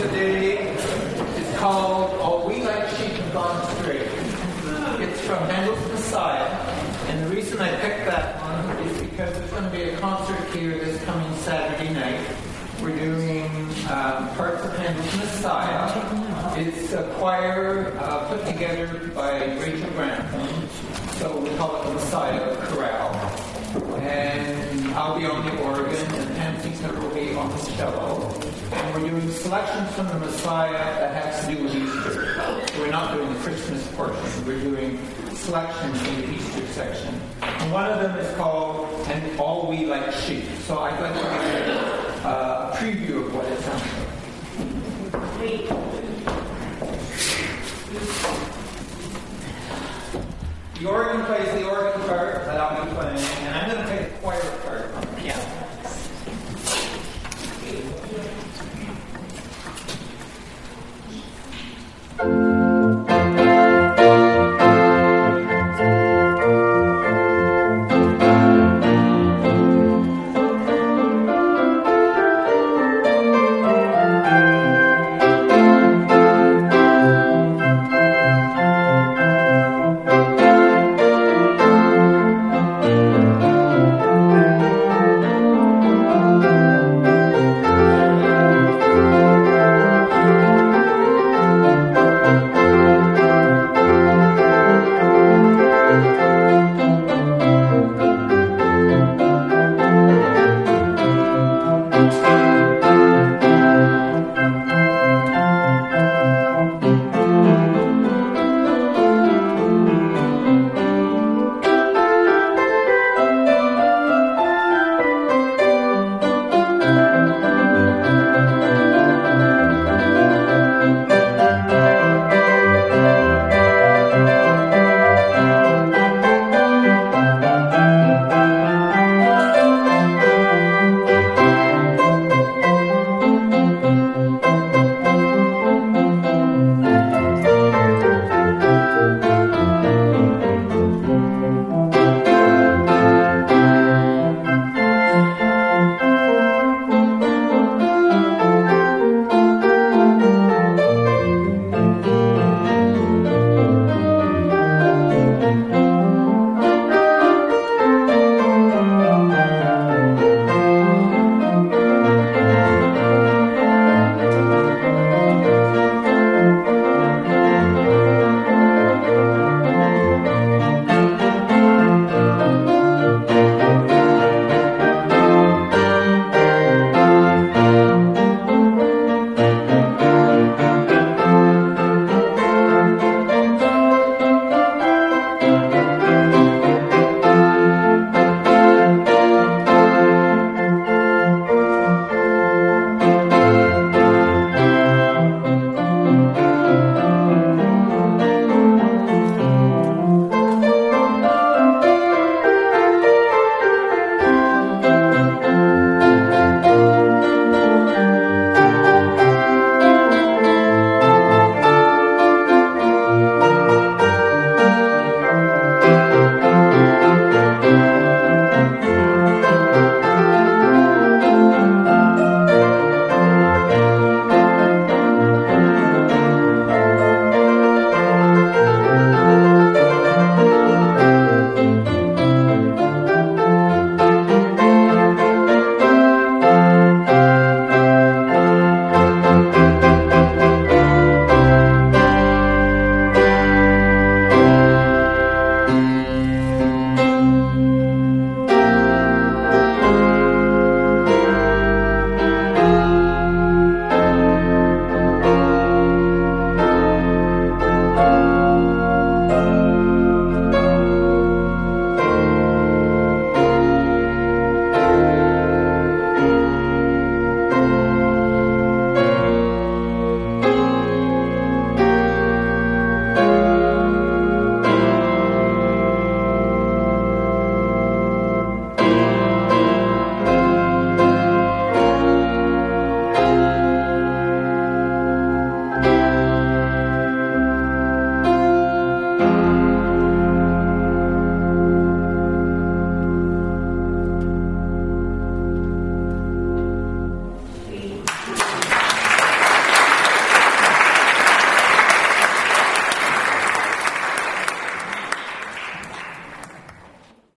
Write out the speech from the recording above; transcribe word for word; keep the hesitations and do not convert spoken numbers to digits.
today is called "All We Like Sheep Have Gone Astray." It's from Handel's Messiah, and the reason I picked that one is because there's going to be a concert here this coming Saturday night. We're doing um, parts of Handel's Messiah. It's a choir uh, put together by Rachel Grantham, so we call it the Messiah Chorale. And I'll be on the organ, and Pam Tinker will be on the cello. And we're doing selections from the Messiah that has to do with Easter. So we're not doing the Christmas portion. We're doing selections in the Easter section. And one of them is called "And All We Like Sheep." So I'd like to give you uh, a preview of what it sounds like. The organ plays the organ part that I'll be playing.